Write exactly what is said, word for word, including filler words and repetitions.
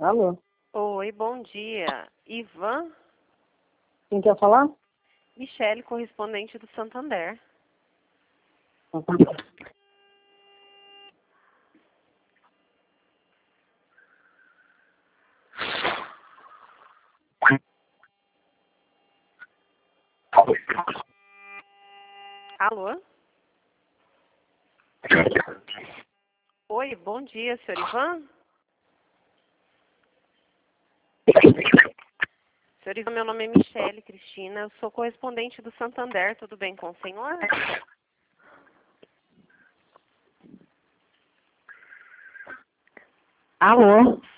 Alô? Oi, bom dia. Ivan? Quem quer falar? Michele, correspondente do Santander. Alô? Oi, bom dia, senhor Ivan? Senhor Ivan, meu nome é Michele Cristina, eu sou correspondente do Santander, tudo bem com o senhor? Alô?